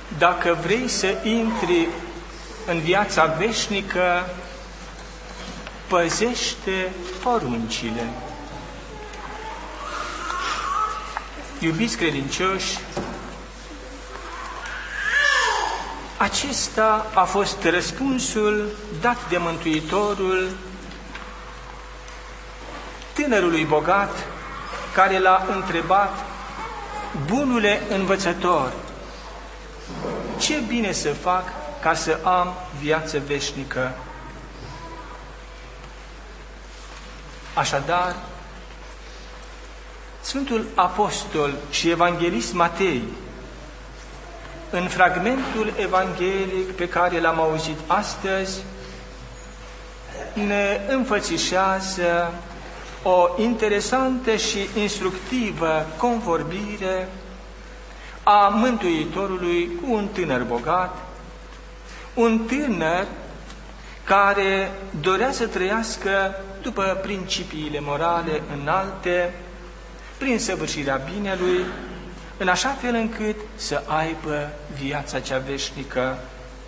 dacă vrei să intri în viața veșnică, păzește poruncile. Iubiți credincioși, acesta a fost răspunsul dat de Mântuitorul tânărului bogat, care l-a întrebat: bunule învățător, ce bine să fac ca să am viață veșnică? Așadar, Sfântul Apostol și Evanghelist Matei, în fragmentul evanghelic pe care l-am auzit astăzi, ne înfățișează o interesantă și instructivă convorbire a Mântuitorului cu un tânăr bogat, un tânăr care dorea să trăiască după principiile morale înalte, prin săvârșirea binelui, în așa fel încât să aibă viața cea veșnică.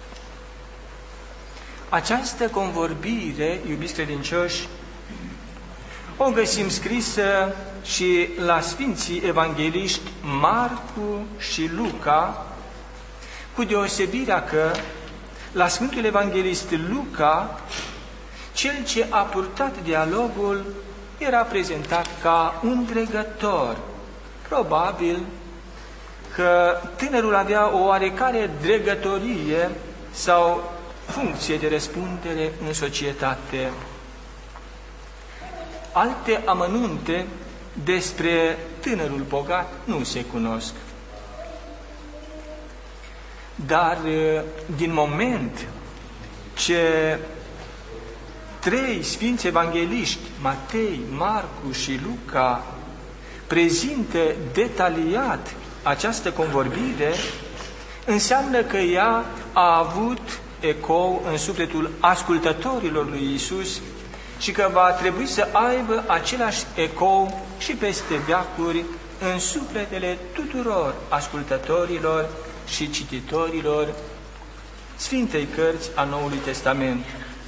Această convorbire, iubiți credincioși, o găsim scrisă și la Sfinții Evangheliști Marcu și Luca, cu deosebirea că la Sfântul Evanghelist Luca, cel ce a purtat dialogul era prezentat ca un dregător. Probabil că tânărul avea o oarecare dregătorie sau funcție de răspundere în societate. Alte amănunte despre tânărul bogat nu se cunosc. Dar din moment ce trei sfinți evangheliști, Matei, Marcu și Luca, prezintă detaliat această convorbire, înseamnă că ea a avut ecou în sufletul ascultătorilor lui Iisus și că va trebui să aibă același ecou și peste veacuri în sufletele tuturor ascultătorilor și cititorilor Sfintei Cărți a Noului Testament.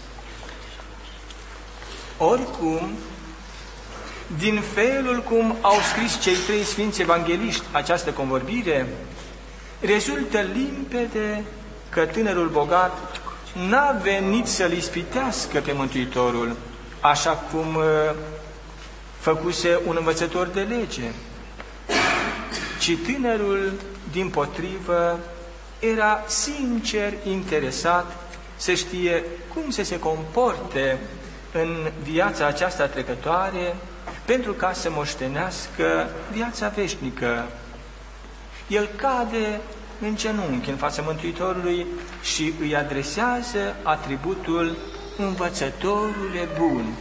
Oricum, din felul cum au scris cei trei sfinți evangheliști această convorbire, rezultă limpede că tânărul bogat n-a venit să-l ispitească pe Mântuitorul, așa cum făcuse un învățător de lege, ci tânărul, dimpotrivă, era sincer interesat să știe cum să se comporte în viața aceasta trecătoare pentru ca să moștenească viața veșnică. El cade în genunchi în fața Mântuitorului și îi adresează atributul învățătorule bun.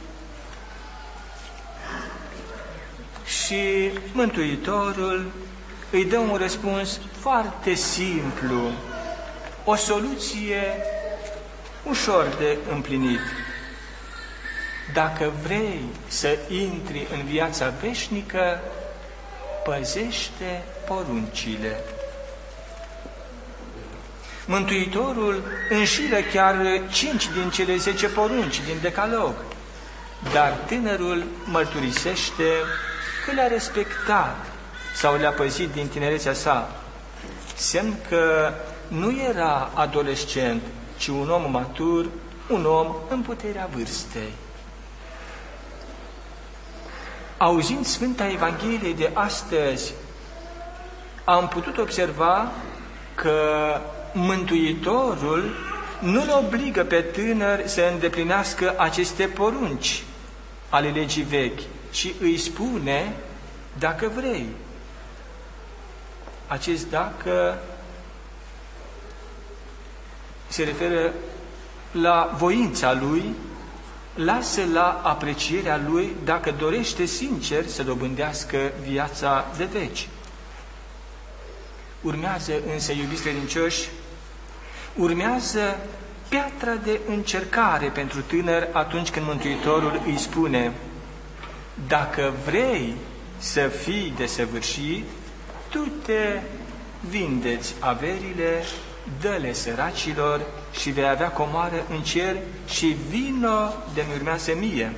Și Mântuitorul îi dă un răspuns foarte simplu, o soluție ușor de împlinit. Dacă vrei să intri în viața veșnică, păzește poruncile. Mântuitorul înșiră chiar 5 din cele 10 porunci din Decalog, dar tânărul mărturisește că le-a respectat sau le-a păzit din tinerețea sa, semn că nu era adolescent, ci un om matur, un om în puterea vârstei. Auzind Sfânta Evanghelie de astăzi, am putut observa că Mântuitorul nu-l obligă pe tânăr să îndeplinească aceste porunci ale legii vechi, ci îi spune: dacă vrei. Acest dacă se referă la voința lui, lasă la aprecierea lui dacă dorește sincer să dobândească viața de veci. Urmează însă, iubiți credincioși, urmează piatra de încercare pentru tânăr atunci când Mântuitorul îi spune: dacă vrei să fii desăvârșit, du-te vindeți averile, dă-le săracilor și vei avea comoară în cer și vino de-mi urmează mie.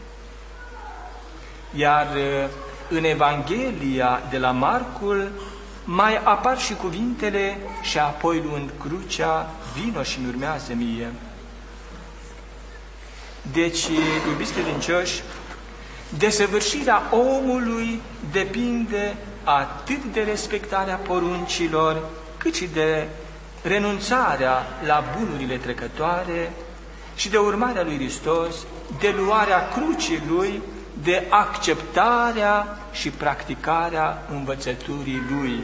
Iar în Evanghelia de la Marcul mai apar și cuvintele și apoi luând crucea, vino și-mi urmează mie. Deci, iubiți credincioși, desăvârșirea omului depinde atât de respectarea poruncilor, cât și de renunțarea la bunurile trecătoare și de urmarea lui Hristos, de luarea crucii Lui, de acceptarea și practicarea învățăturii Lui.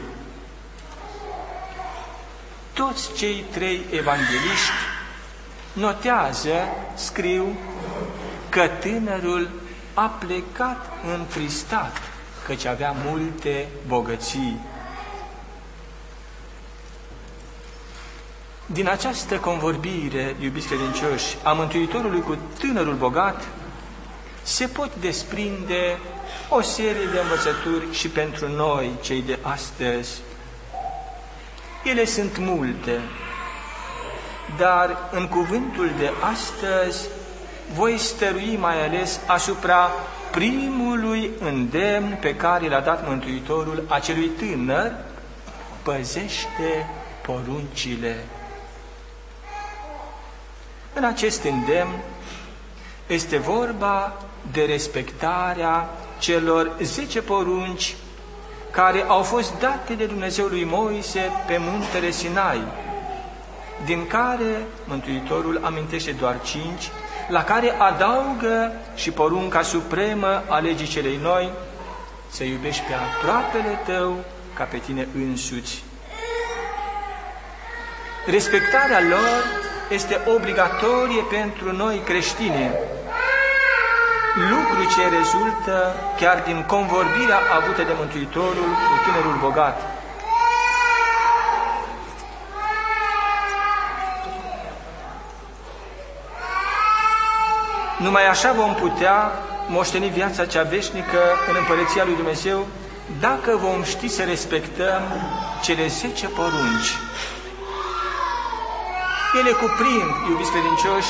Toți cei trei evangeliști notează, scriu, că tânărul a plecat întristat, căci avea multe bogății. Din această convorbire, iubiți credincioși, a Mântuitorului cu tânărul bogat, se pot desprinde o serie de învățături și pentru noi, cei de astăzi. Ele sunt multe, dar în cuvântul de astăzi voi stărui mai ales asupra primului îndemn pe care l-a dat Mântuitorul acelui tânăr: păzește poruncile. În acest îndemn este vorba de respectarea celor 10 porunci care au fost date de Dumnezeu lui Moise pe muntele Sinai, din care Mântuitorul amintește doar 5, la care adaugă și porunca supremă a legii celei noi: să iubești pe aproapele tău ca pe tine însuți. Respectarea lor este obligatorie pentru noi creștini, lucru ce rezultă chiar din convorbirea avută de Mântuitorul cu tânărul bogat. Numai așa vom putea moșteni viața cea veșnică în Împărăția lui Dumnezeu, dacă vom ști să respectăm cele 10 porunci. Ele cuprind, iubiți credincioși,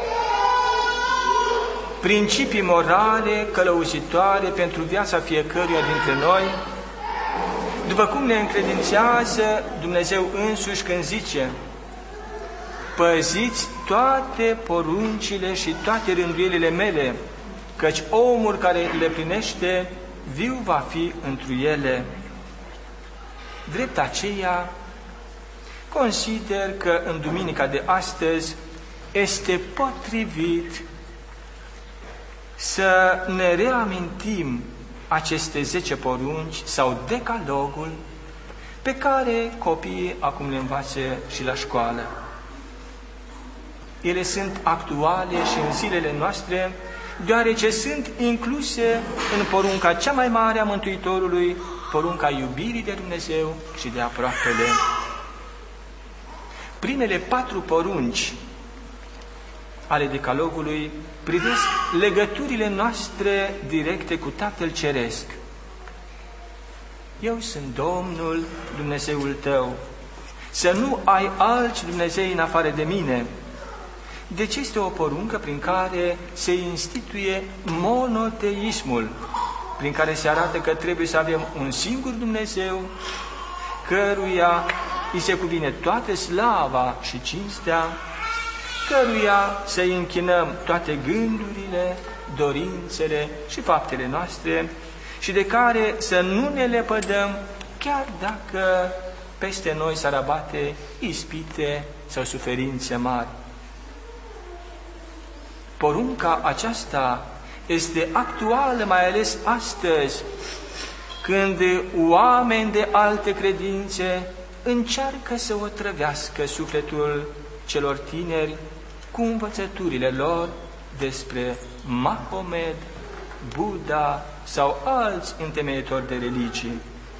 principii morale călăuzitoare pentru viața fiecăruia dintre noi, după cum ne încredințează Dumnezeu însuși când zice: păziți toate poruncile și toate rânduielile mele, căci omul care le plinește, viu va fi întru ele. Drept aceea, consider că în duminica de astăzi este potrivit să ne reamintim aceste 10 porunci sau decalogul pe care copiii acum le învață și la școală. Ele sunt actuale și în zilele noastre, deoarece sunt incluse în porunca cea mai mare a Mântuitorului, porunca iubirii de Dumnezeu și de aproapele. Primele 4 porunci ale decalogului privesc legăturile noastre directe cu Tatăl Ceresc. Eu sunt Domnul, Dumnezeul tău. Să nu ai alți Dumnezei în afară de mine. Deci este o poruncă prin care se instituie monoteismul, prin care se arată că trebuie să avem un singur Dumnezeu, căruia îi se cuvine toată slava și cinstea, căruia să-i închinăm toate gândurile, dorințele și faptele noastre și de care să nu ne lepădăm, chiar dacă peste noi s-ar abate ispite sau suferințe mari. Porunca aceasta este actuală mai ales astăzi, când oameni de alte credințe încearcă să otrăvească sufletul celor tineri cu învățăturile lor despre Mahomed, Buddha sau alți întemeitori de religii.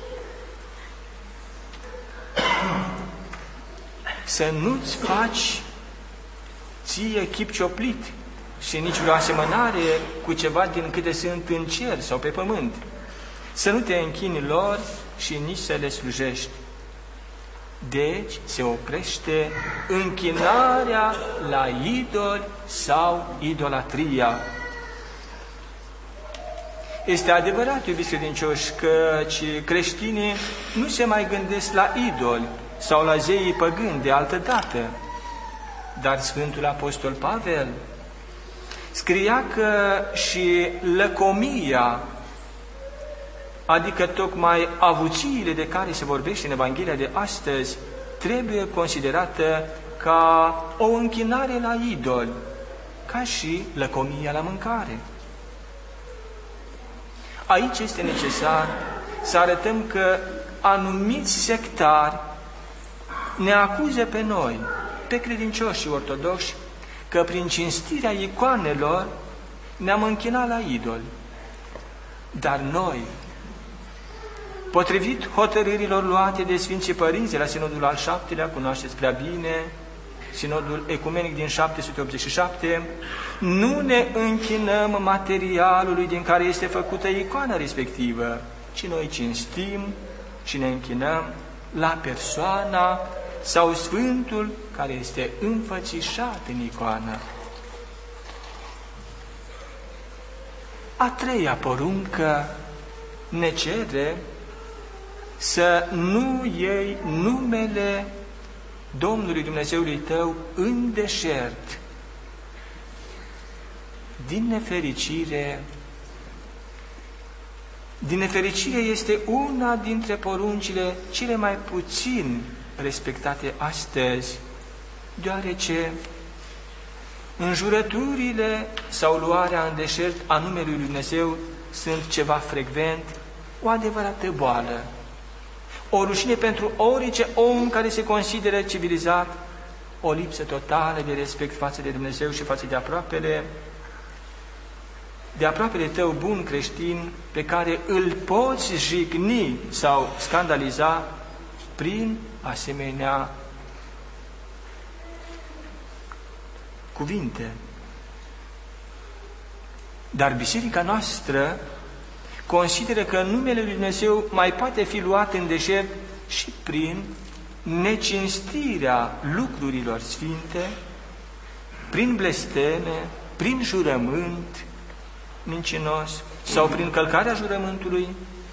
Să nu-ți faci ție chip cioplit și nici vreo asemănare cu ceva din câte sunt în cer sau pe pământ. Să nu te închini lor și nici să le slujești. Deci se oprește închinarea la idoli sau idolatria. Este adevărat, iubiți credincioși, că creștinii nu se mai gândesc la idoli sau la zeii păgâni de altă dată. Dar Sfântul Apostol Pavel scria că și lăcomia, adică tocmai avuțiile de care se vorbește în Evanghelia de astăzi, trebuie considerată ca o închinare la idoli, ca și lăcomia la mâncare. Aici este necesar să arătăm că anumiți sectari ne acuză pe noi, pe credincioși ortodoxi, că prin cinstirea icoanelor ne-am închinat la idoli. Dar noi, potrivit hotărârilor luate de Sfinții Părinți la Sinodul al VII-lea, cunoașteți prea bine, Sinodul Ecumenic din 787, nu ne închinăm materialului din care este făcută icoana respectivă, ci noi cinstim și ne închinăm la persoana sau Sfântul care este înfățișat în icoană. A treia poruncă ne cere să nu iei numele Domnului Dumnezeului tău în deșert. Din nefericire este una dintre poruncile cele mai puțin respectate astăzi, deoarece înjurăturile sau luarea în deșert a numelui Lui Dumnezeu sunt ceva frecvent, o adevărată boală, o rușine pentru orice om care se consideră civilizat, o lipsă totală de respect față de Dumnezeu și față de aproapele tău bun creștin, pe care îl poți jigni sau scandaliza prin asemenea cuvinte. Dar biserica noastră consideră că numele Lui Dumnezeu mai poate fi luat în deșert și prin necinstirea lucrurilor sfinte, prin blesteme, prin jurământ mincinos sau prin călcarea jurământului.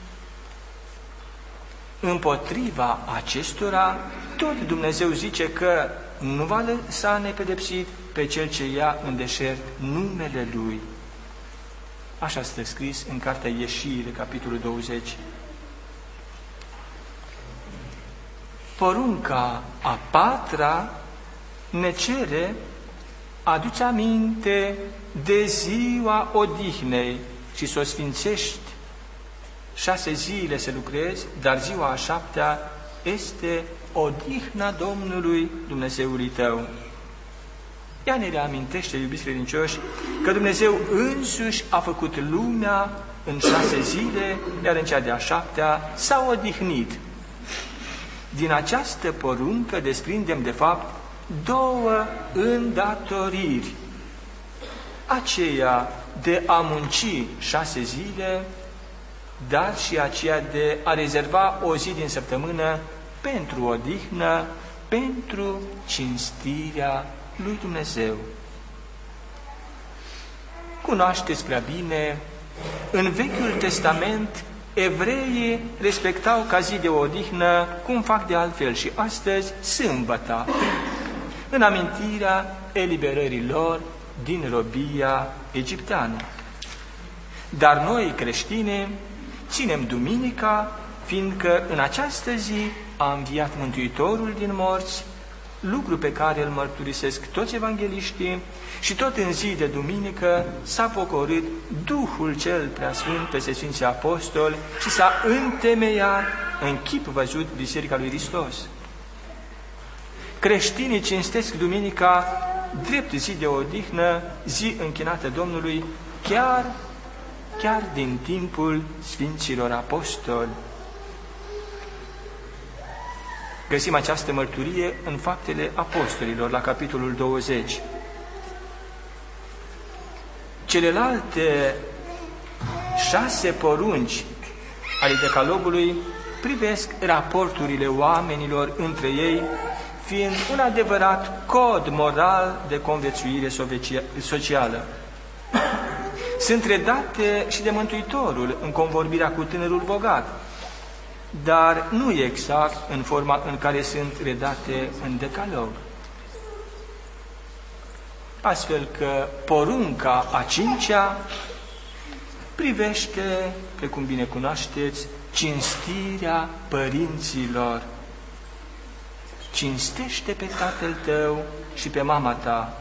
Împotriva acestora, tot Dumnezeu zice că nu va lăsa nepedepsit pe cel ce ia în deșert numele Lui. Așa stă scris în Cartea Ieșire, capitolul 20. Porunca a patra ne cere, adu-ți aminte de ziua odihnei și să o sfințești. 6 zile să lucrezi, dar ziua a 7-a este odihna Domnului Dumnezeului tău. Ea ne reamintește, iubiți credincioși, că Dumnezeu însuși a făcut lumea în 6 zile, iar în cea de-a 7-a s-a odihnit. Din această poruncă desprindem, de fapt, 2 îndatoriri. Aceea de a munci 6 zile, dar și aceea de a rezerva o zi din săptămână pentru odihnă, pentru cinstirea lui Dumnezeu. Cunoașteți prea bine, în Vechiul Testament, evreii respectau ca zi de odihnă, cum fac de altfel și astăzi, sâmbăta, în amintirea eliberării lor din robia egipteană. Dar noi, creștini, ținem duminica, fiindcă în această zi a înviat Mântuitorul din morți, lucru pe care îl mărturisesc toți evangeliștii, și tot în zi de duminică s-a pogorât Duhul cel Preasfânt peste Sfinții Apostoli și s-a întemeiat în chip văzut Biserica lui Hristos. Creștinii cinstesc duminica drept zi de odihnă, zi închinată Domnului, chiar din timpul Sfinților Apostoli. Găsim această mărturie în Faptele Apostolilor, la capitolul 20. Celelalte 6 porunci ale Decalogului privesc raporturile oamenilor între ei, fiind un adevărat cod moral de conviețuire socială. Sunt redate și de Mântuitorul în convorbirea cu tânărul bogat, dar nu exact în forma în care sunt redate în Decalog. Astfel că porunca a cincea privește, precum bine cunoașteți, cinstirea părinților. Cinstește pe tatăl tău și pe mama ta.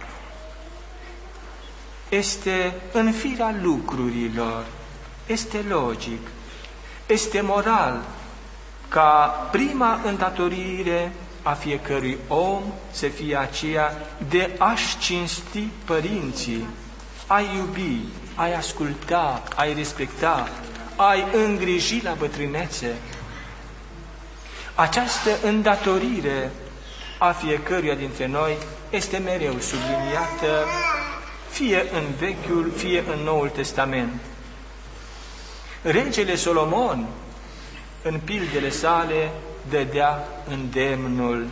Este în firea lucrurilor, este logic, este moral ca prima îndatorire a fiecărui om să fie aceea de a-și cinsti părinții, a-i iubi, a-i asculta, a-i respecta, a-i îngriji la bătrânețe. Această îndatorire a fiecăruia dintre noi este mereu subliniată, fie în Vechiul, fie în Noul Testament. Regele Solomon, în pildele sale, dădea îndemnul: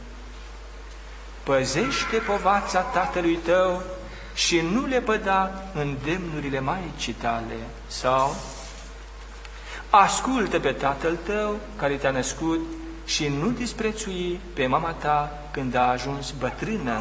păzește povața tatălui tău și nu le păda îndemnurile maicii tale, sau ascultă pe tatăl tău care te-a născut și nu disprețui pe mama ta când a ajuns bătrână.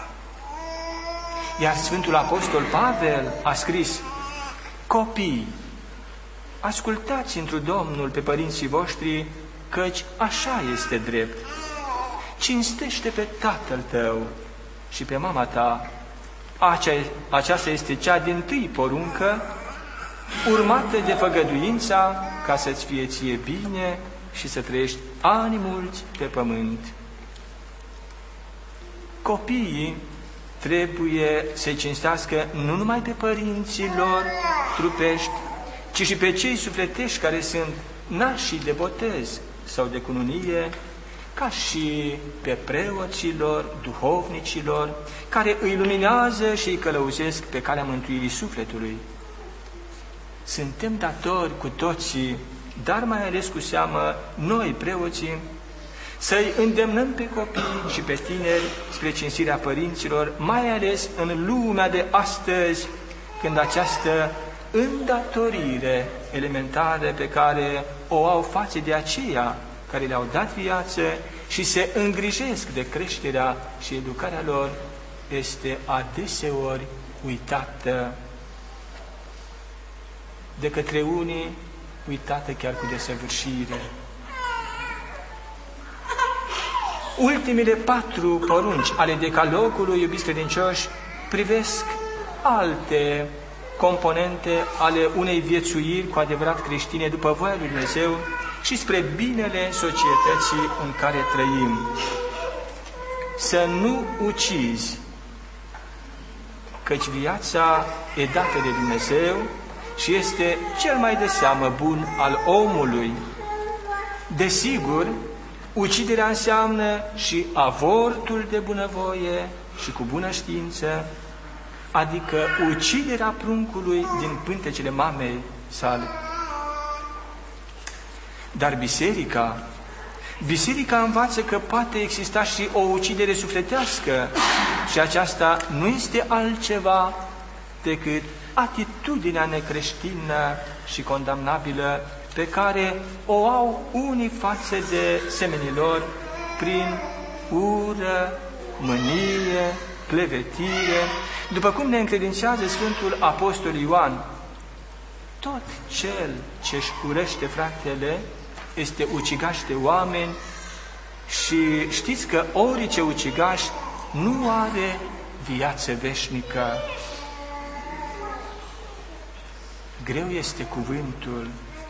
Iar Sfântul Apostol Pavel a scris: copii, ascultați întru Domnul pe părinții voștri, căci așa este drept. Cinstește pe tatăl tău și pe mama ta. Aceasta este cea dintâi poruncă, urmată de făgăduința ca să-ți fie ție bine și să trăiești ani mulți pe pământ. Copiii trebuie să-i cinstească nu numai pe părinții lor trupești, ci și pe cei sufletești care sunt nașii de botez sau de cununie, ca și pe preoților, duhovnicilor, care îi luminează și îi călăuzesc pe calea mântuirii sufletului. Suntem datori cu toții, dar mai ales cu seamă noi, preoții, să-i îndemnăm pe copii și pe tineri spre cinstirea părinților, mai ales în lumea de astăzi, când această îndatorire elementară pe care o au față de aceia care le-au dat viață și se îngrijesc de creșterea și educarea lor, este adeseori uitată de către unii, uitată chiar cu desăvârșire. Ultimele 4 porunci ale Decalogului, iubiți credincioși, privesc alte componente ale unei viețuiri cu adevărat creștine după voia lui Dumnezeu și spre binele societății în care trăim. Să nu ucizi, căci viața e dată de Dumnezeu și este cel mai de seamă bun al omului. Desigur, uciderea înseamnă și avortul de bunăvoie și cu bună știință, adică uciderea pruncului din pântecele mamei sale. Dar biserica învață că poate exista și o ucidere sufletească și aceasta nu este altceva decât atitudinea necreștină și condamnabilă pe care o au unii față de semenilor prin ură, mânie, clevetire, după cum ne încredințează Sfântul Apostol Ioan: tot cel ce-și urăște fratele este ucigaș de oameni și știți că orice ucigaș nu are viață veșnică. Greu este cuvântul.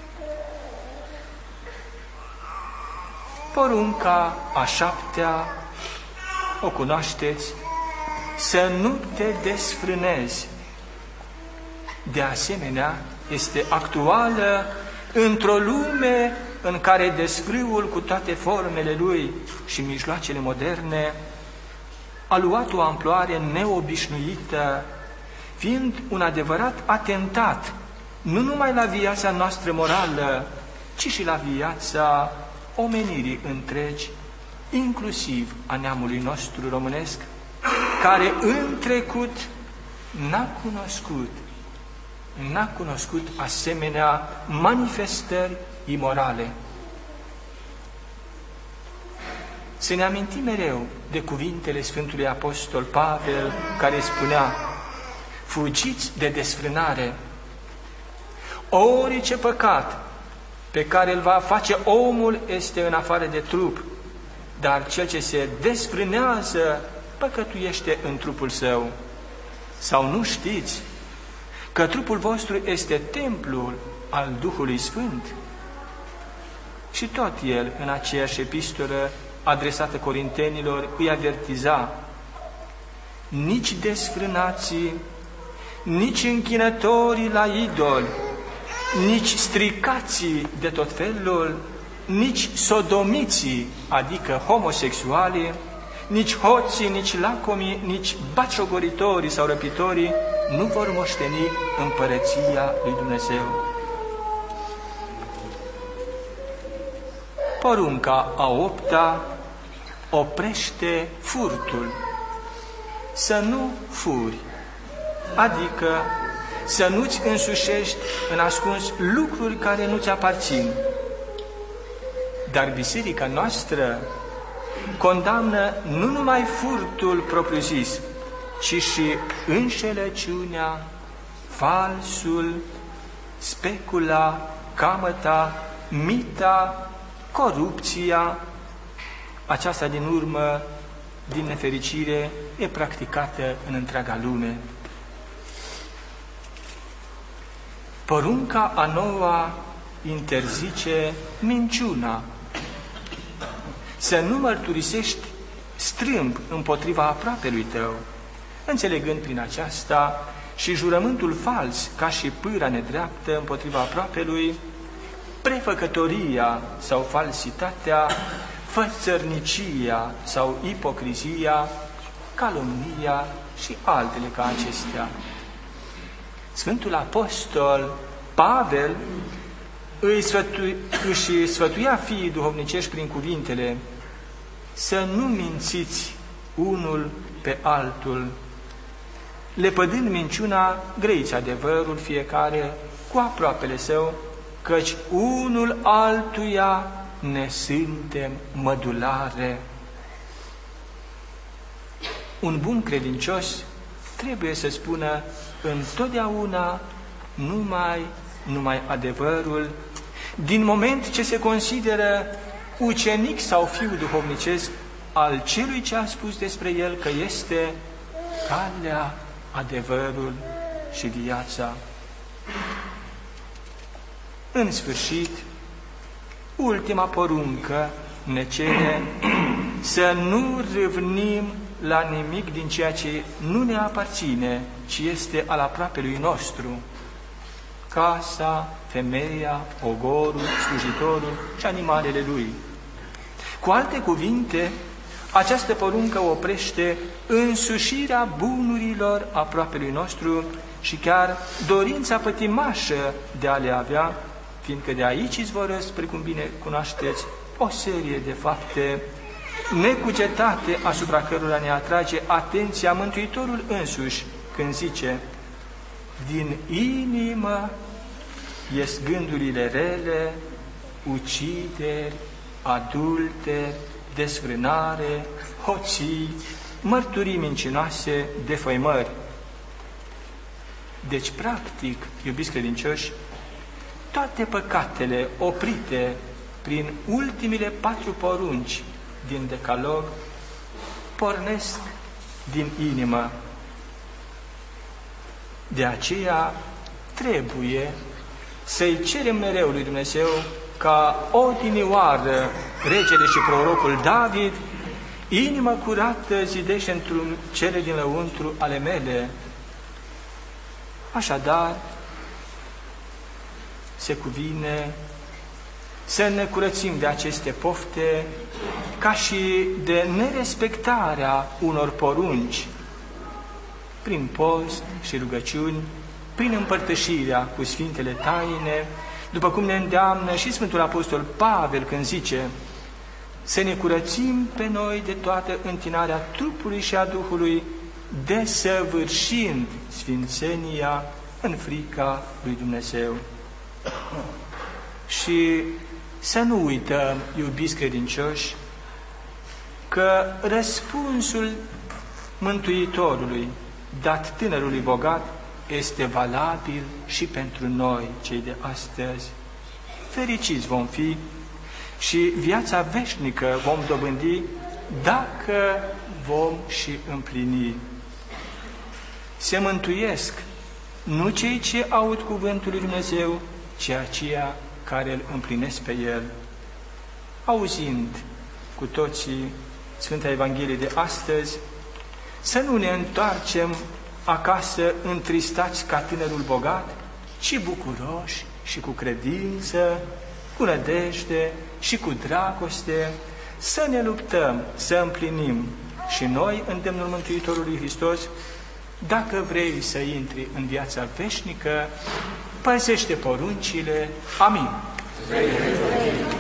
Porunca a 7-a, o cunoașteți: să nu te desfrânezi. De asemenea, este actuală într-o lume în care desfrâul cu toate formele lui și mijloacele moderne a luat o amploare neobișnuită, fiind un adevărat atentat nu numai la viața noastră morală, ci și la viața omenirii întregi, inclusiv a neamului nostru românesc, care în trecut n-a cunoscut asemenea manifestări imorale. Să ne amintim mereu de cuvintele Sfântului Apostol Pavel, care spunea: fugiți de desfrânare. Orice păcat pe care îl va face omul este în afară de trup, dar cel ce se desfrânează păcătuiește în trupul său. Sau nu știți că trupul vostru este templul al Duhului Sfânt? Și tot el, în aceeași epistolă adresată corintenilor, îi avertiza: nici desfrânații, nici închinătorii la idoli, nici stricații de tot felul, nici sodomiții, adică homosexualii, nici hoții, nici lacomii, nici batjocuritorii sau răpitorii nu vor moșteni împărăția lui Dumnezeu. Porunca a 8-a oprește furtul. Să nu furi, adică să nu-ți însușești în ascuns lucruri care nu-ți aparțin. Dar biserica noastră condamnă nu numai furtul propriu-zis, ci și înșelăciunea, falsul, specula, camăta, mita, corupția. Aceasta din urmă, din nefericire, e practicată în întreaga lume. Porunca a 9-a interzice minciuna. Să nu mărturisești strâmb împotriva aproapelui tău, înțelegând prin aceasta și jurământul fals ca și pâra nedreaptă împotriva aproapelui, prefăcătoria sau falsitatea, fățărnicia sau ipocrizia, calomnia și altele ca acestea. Sfântul Apostol Pavel își sfătuia fiii duhovnicești prin cuvintele: să nu mințiți unul pe altul, lepădând minciuna, grăiți adevărul fiecare cu aproapele său, căci unul altuia ne suntem mădulare. Un bun credincios trebuie să spună întotdeauna numai adevărul, din moment ce se consideră ucenic sau fiu duhovnicesc al celui ce a spus despre el că este calea, adevărul și viața. În sfârșit, ultima poruncă ne cere să nu râvnim la nimic din ceea ce nu ne aparține, ci este al aproapelui nostru: casa, femeia, ogorul, slujitorul și animalele lui. Cu alte cuvinte, această poruncă oprește însușirea bunurilor aproapelui nostru și chiar dorința pătimașă de a le avea, fiindcă de aici izvorăsc, precum bine cunoașteți, o serie de fapte necugetate asupra cărora ne atrage atenția Mântuitorul însuși când zice: din inimă ies gândurile rele, ucideri, adulteri, desfrânare, hoții, mărturii mincinoase, defăimări. Deci, practic, iubiți credincioși, toate păcatele oprite prin ultimile 4 porunci din Decalog pornesc din inimă. De aceea trebuie să-i cerem mereu lui Dumnezeu ca odinioară regele și prorocul David: inimă curată zidește într-un cele din lăuntru ale mele. Așadar, se cuvine să ne curățim de aceste pofte, ca și de nerespectarea unor porunci, prin post și rugăciuni, prin împărtășirea cu Sfintele Taine după cum ne îndeamnă și Sfântul Apostol Pavel când zice să ne curățim pe noi de toată întinarea trupului și a Duhului, desăvârșind sfințenia în frica lui Dumnezeu. Și să nu uităm, iubiți credincioși, că răspunsul Mântuitorului dat tânărului bogat este valabil și pentru noi, cei de astăzi. Fericiți vom fi și viața veșnică vom dobândi dacă vom și împlini. Se mântuiesc nu cei ce aud cuvântul lui Dumnezeu, ci aceia care îl împlinesc pe el. Auzind cu toții Sfânta Evanghelie de astăzi, să nu ne întoarcem acasă întristați ca tânărul bogat, ci bucuroși și cu credință, cu nădejde și cu dragoste, să ne luptăm, să împlinim și noi îndemnul Mântuitorului Hristos: dacă vrei să intri în viața veșnică, păzește poruncile. Amin.